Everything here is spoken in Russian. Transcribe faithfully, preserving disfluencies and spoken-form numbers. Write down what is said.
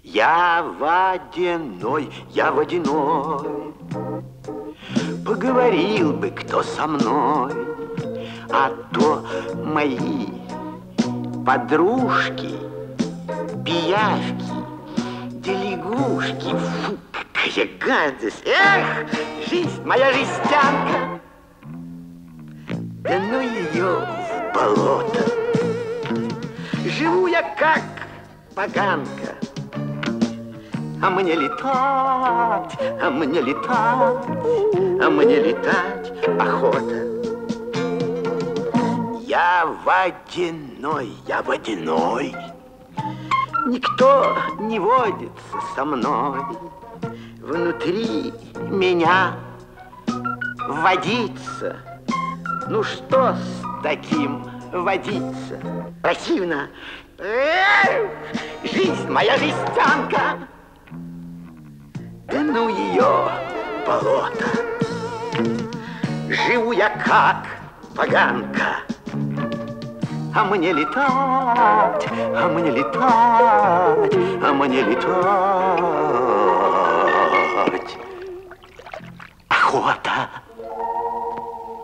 Я водяной, я водяной. Поговорил бы кто со мной, а то мои подружки, пиявки, да лягушки. Фу, какая гадость! Эх, жизнь моя жестянка! Да ну ее в болото! Живу я как поганка, а мне летать, а мне летать, а мне летать охота. Я водяной, я водяной. Никто не водится со мной. Внутри меня водится. Ну что с таким водиться? Противно. Эх, жизнь моя жестянка. Да ну ее болото. Живу я как поганка, а мне летать, а мне летать, а мне летать